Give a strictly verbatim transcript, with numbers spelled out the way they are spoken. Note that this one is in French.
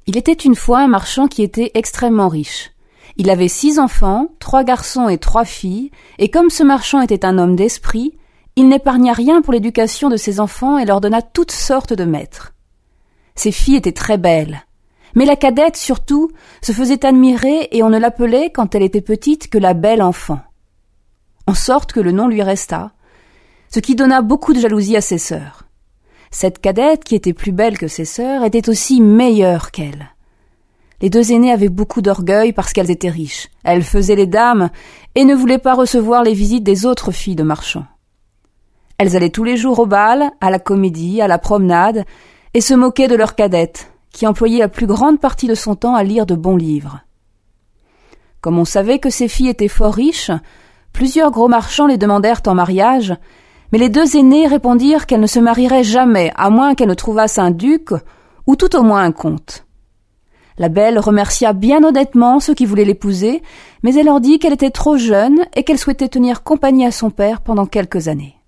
Il était une fois un marchand qui était extrêmement riche. Il avait six enfants, trois garçons et trois filles, et comme ce marchand était un homme d'esprit, il n'épargna rien pour l'éducation de ses enfants et leur donna toutes sortes de maîtres. Ses filles étaient très belles, mais la cadette, surtout, se faisait admirer et on ne l'appelait, quand elle était petite, que la belle enfant. En sorte que le nom lui resta, ce qui donna beaucoup de jalousie à ses sœurs. Cette cadette, qui était plus belle que ses sœurs, était aussi meilleure qu'elle. Les deux aînées avaient beaucoup d'orgueil parce qu'elles étaient riches. Elles faisaient les dames et ne voulaient pas recevoir les visites des autres filles de marchands. Elles allaient tous les jours au bal, à la comédie, à la promenade, et se moquaient de leur cadette, qui employait la plus grande partie de son temps à lire de bons livres. Comme on savait que ces filles étaient fort riches, plusieurs gros marchands les demandèrent en mariage, mais les deux aînées répondirent qu'elles ne se marieraient jamais, à moins qu'elles ne trouvassent un duc, ou tout au moins un comte. La belle remercia bien honnêtement ceux qui voulaient l'épouser, mais elle leur dit qu'elle était trop jeune et qu'elle souhaitait tenir compagnie à son père pendant quelques années.